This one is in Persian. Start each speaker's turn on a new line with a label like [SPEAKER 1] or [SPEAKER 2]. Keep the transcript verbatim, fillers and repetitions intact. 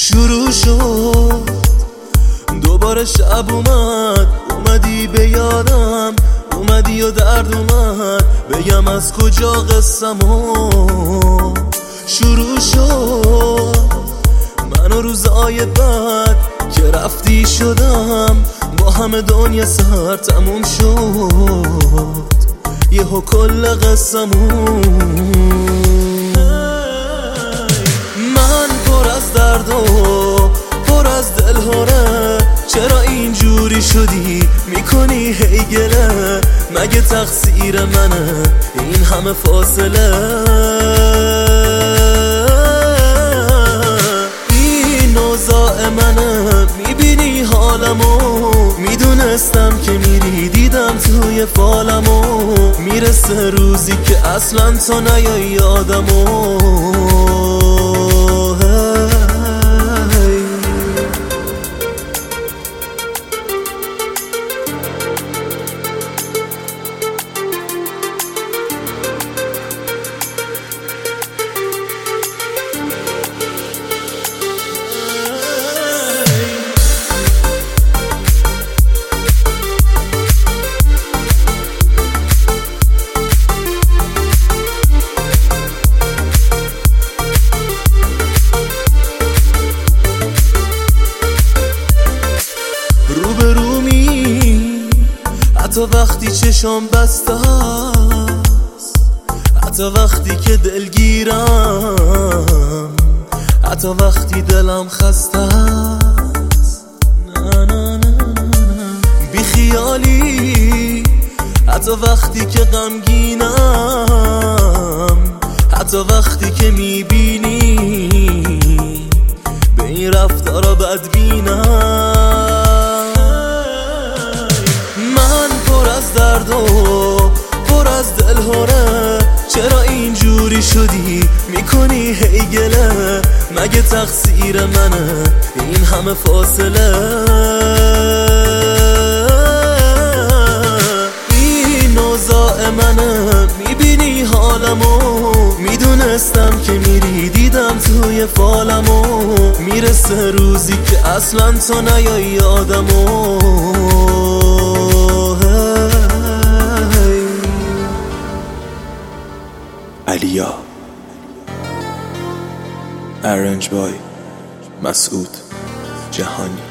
[SPEAKER 1] شروع شد دوباره شب اومد، اومدی به یادم، اومدی و درد اومد بگم از کجا قصه‌مو شروع شد. من و روزای بعد که رفتی شدم با همه دنیا سر تموم شد، یهو کل قصه‌مون. من پر از درد و پر از دلهوره، چرا اینجوری شدی میکنی هی گله؟ مگه تقصیر منه این همه فاصله؟ این اوضاع منه، میبینی حالمو، میدونستم که میری، دیدم توی فالمو. میرسه روزی که اصلا تو نیای یادمو. حتی وقتی چشم بسته است، حتی وقتی که دلگیرم، حتی وقتی دلم خسته است، نه نه نه بی خیالی، حتی وقتی که غمگینم، حتی وقتی که میبینی به این رفتارا بدبینم. پر از درد و پر از دلهوره، چرا اینجوری شدی میکنی هی گله؟ مگه تقصیر منه این همه فاصله؟ این اوضاع منه، میبینی حالمو، میدونستم که میری، دیدم توی فالمو. میرسه روزی که اصلا تو نیای یادمو. علیا ارنج بای مسعود جهانی.